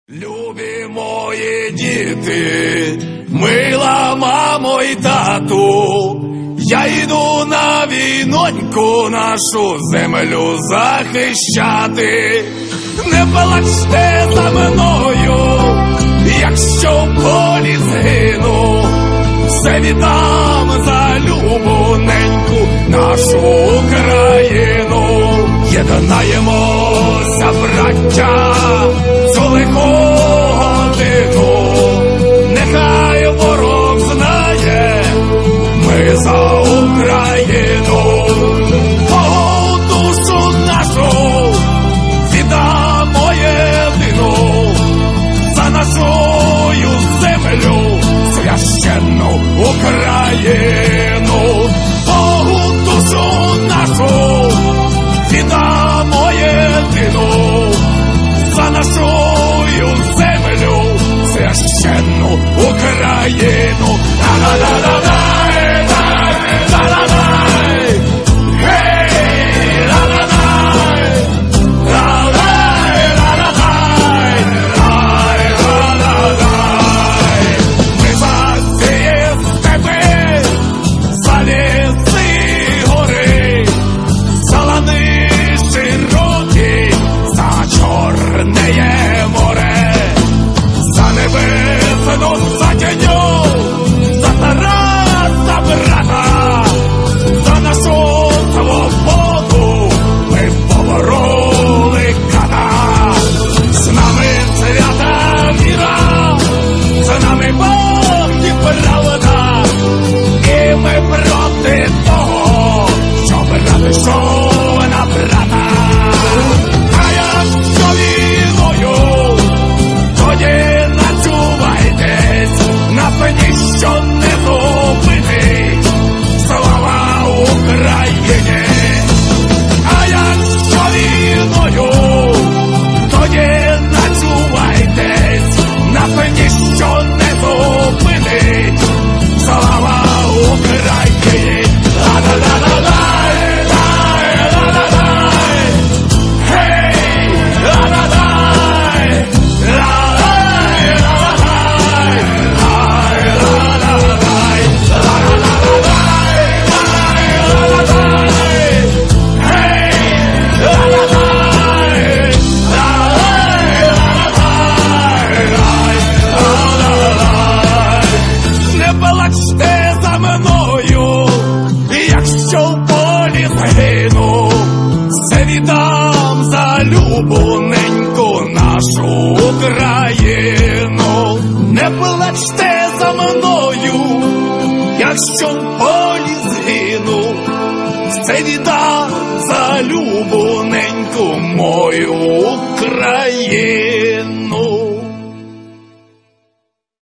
Любі мої діти, мила мамо і тату, я йду на війноньку нашу землю захищати. Не плачте за мною, якщо в полі згину, все віддам за любоненьку нашу Україну. Єднаємося, браття, цю лиху годину, нехай ворог знає, ми за Україну. О, душу нашу віддамо єдину, за нашою землю священну Україну. О, душу нашу віддамо єдину, за нашою землю священну Україну. Ла-ла-ла-ла-ла-ла-ла-ла-ла-ла. Все віддам за любоненьку нашу Україну. Не плачте за мною, якщо в полі згину, все віддам за любоненьку мою Україну.